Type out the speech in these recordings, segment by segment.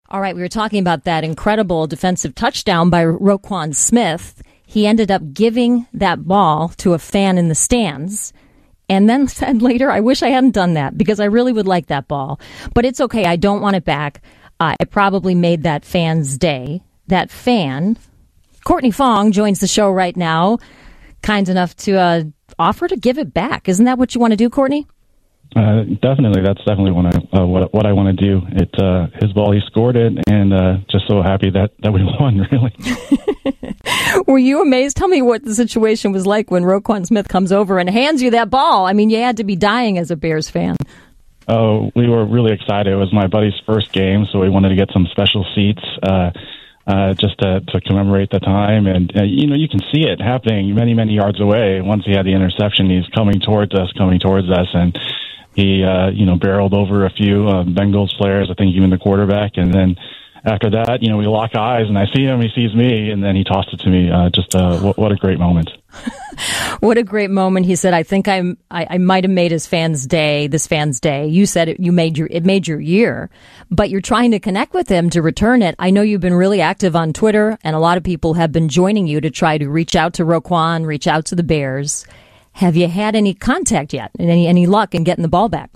All right, we were talking about that incredible defensive touchdown by Roquan Smith. He ended up giving that ball to a fan in the stands and then said later, I wish I hadn't done that because I really would like that ball. But it's okay. I don't want it back. It probably made that fan's day. That fan, Courtney Fong, joins the show right now, kind enough to offer to give it back. Isn't that what you want to do, Courtney? Definitely. That's definitely what I want to do. His ball, he scored it, and just so happy that we won, really. Were you amazed? Tell me what the situation was like when Roquan Smith comes over and hands you that ball. I mean, you had to be dying as a Bears fan. Oh, we were really excited. It was my buddy's first game, so we wanted to get some special seats just to commemorate the time. And, you can see it happening many, many yards away. Once he had the interception, he's coming towards us, and he, barreled over a few Bengals players, I think even the quarterback. And then after that, we lock eyes, and I see him, he sees me, and then he tossed it to me. What a great moment. What a great moment. He said, I think I might have made this fan's day. You said it made your year, but you're trying to connect with him to return it. I know you've been really active on Twitter, and a lot of people have been joining you to try to reach out to Roquan, reach out to the Bears. Have you had any contact yet? Any luck in getting the ball back?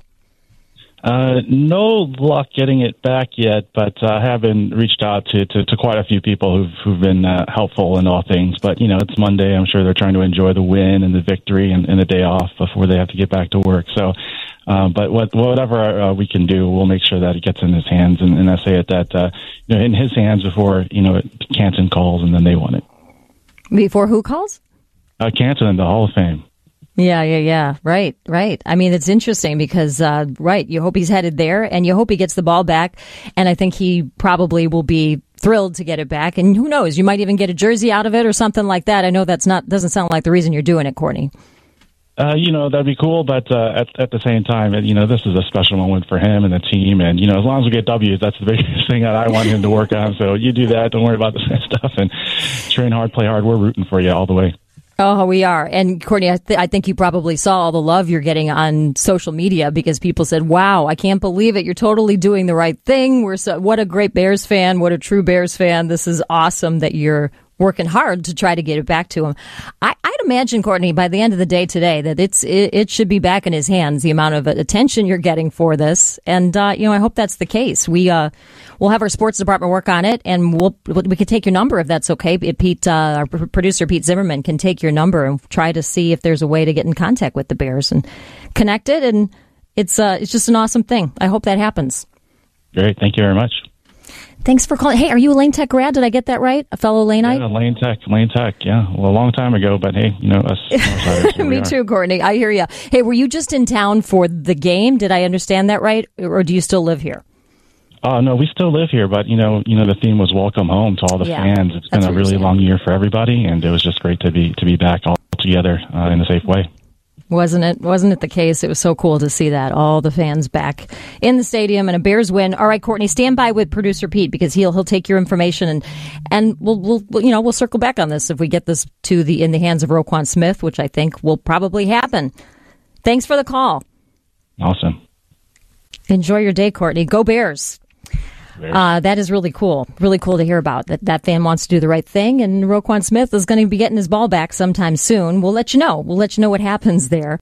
No luck getting it back yet, but I have been reached out to quite a few people who've been helpful in all things. But, it's Monday. I'm sure they're trying to enjoy the win and the victory and the day off before they have to get back to work. So, but whatever we can do, we'll make sure that it gets in his hands. And I say it that, in his hands before, Canton calls and then they want it. Before who calls? Canton in the Hall of Fame. Yeah. Right. I mean, it's interesting because, you hope he's headed there and you hope he gets the ball back. And I think he probably will be thrilled to get it back. And who knows, you might even get a jersey out of it or something like that. I know doesn't sound like the reason you're doing it, Courtney. That'd be cool. But at the same time, this is a special moment for him and the team. And, as long as we get W's, that's the biggest thing that I want him to work on. So you do that. Don't worry about the stuff and train hard, play hard. We're rooting for you all the way. Oh, we are. And Courtney, I think you probably saw all the love you're getting on social media because people said, wow, I can't believe it. You're totally doing the right thing. What a great Bears fan. What a true Bears fan. This is awesome that you're working hard to try to get it back to him. I'd imagine, Courtney, by the end of the day today, that it should be back in his hands, the amount of attention you're getting for this. And, I hope that's the case. We'll have our sports department work on it, and we could take your number if that's okay. Pete, our producer, Pete Zimmerman, can take your number and try to see if there's a way to get in contact with the Bears and connect it. And it's just an awesome thing. I hope that happens. Great. Thank you very much. Thanks for calling. Hey, are you a Lane Tech grad? Did I get that right? A fellow Laneite? Yeah, Lane Tech. Yeah. Well, a long time ago, but hey, us. Me too, Courtney. I hear you. Hey, were you just in town for the game? Did I understand that right? Or do you still live here? No, we still live here, but the theme was welcome home to all the fans. It's been a really long year for everybody, and it was just great to be back all together in a safe way. Wasn't it the case? It was so cool to see that, all the fans back in the stadium and a Bears win. All right, Courtney, stand by with producer Pete because he'll take your information and we'll circle back on this if we get this in the hands of Roquan Smith, which I think will probably happen. Thanks for the call. Awesome. Enjoy your day, Courtney. Go Bears. That is really cool. Really cool to hear about that fan wants to do the right thing. And Roquan Smith is going to be getting his ball back sometime soon. We'll let you know. We'll let you know what happens there.